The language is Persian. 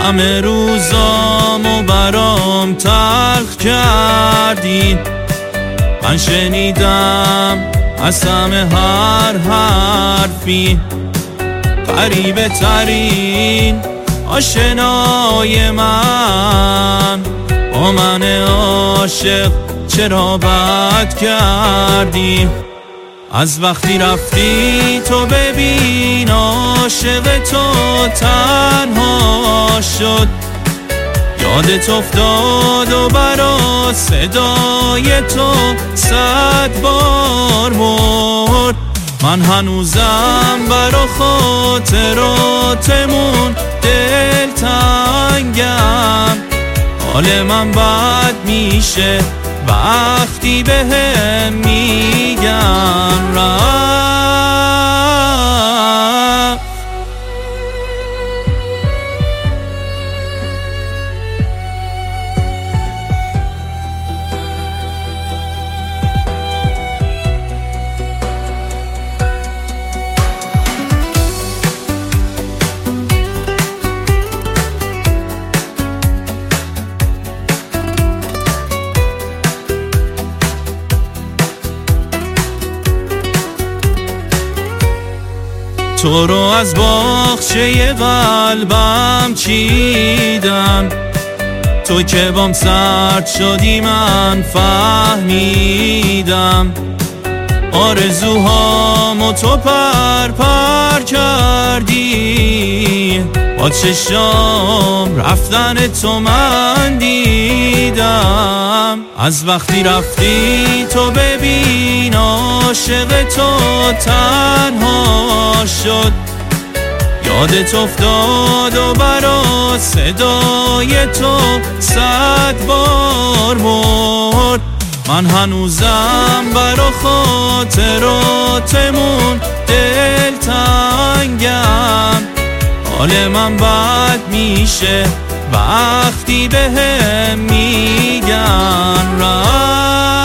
همه روزامو برام تلخ کردی. من شنیدم از همه هر حرفی، غریبه ترین آشنای من با من عاشق چرا بد کردی؟ از وقتی رفتی تو ببین عاشق تو تنها شد. یادت افتاد و برا صدای تو 100 بار مرد. من هنوزم برا خاطراتمون دلتنگم. حال من بد میشه وقتی بهم میگن رفت. تو رو از باغچه قلبم چیدم، تو که بام سرد شدی من فهمیدم. آرزوهامو تو پر کردی، با چشام رفتن تو من دیدم. از وقتی رفتی تو ببین عاشق تو تنها شد. یادت افتاد و برا صدای تو 100 بار مرد. من هنوزم برا خاطراتمون دلتنگم. حال من بد میشه وقتی بهم میگن رفت.